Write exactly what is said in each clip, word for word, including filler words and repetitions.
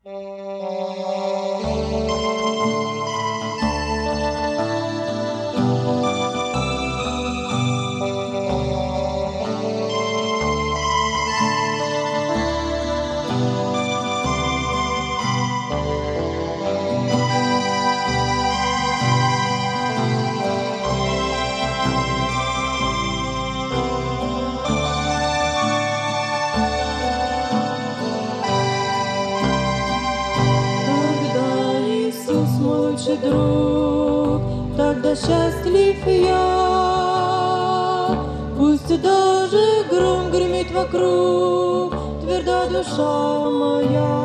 Лучший друг, тогда счастлив я. Пусть даже гром гремит вокруг, тверда душа моя.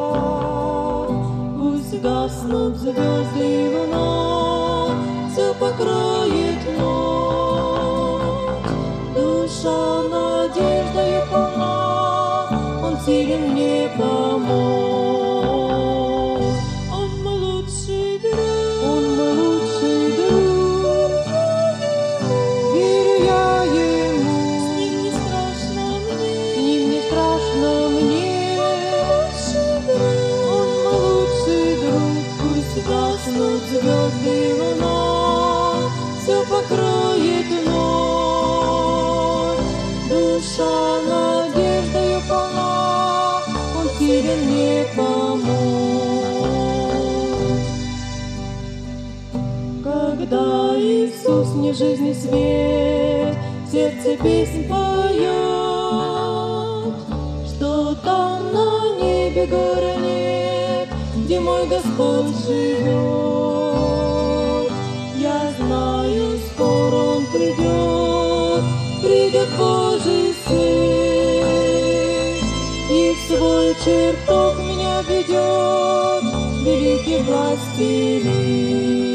Пусть гаснут звезды и луна, все покроет ночь. Душа надеждою полна, он силен мне помочь. Гаснут звезды и луна, все покроет ночь. Душа надеждою полна, он силен мне помочь. Когда Иисус мне жизни свет, в сердце песнь поет, что там на небе горы нет, где мой Господь живет. Я знаю, скоро Он придет, придет Божий Сын, и в свой чертог меня ведет великий властелин.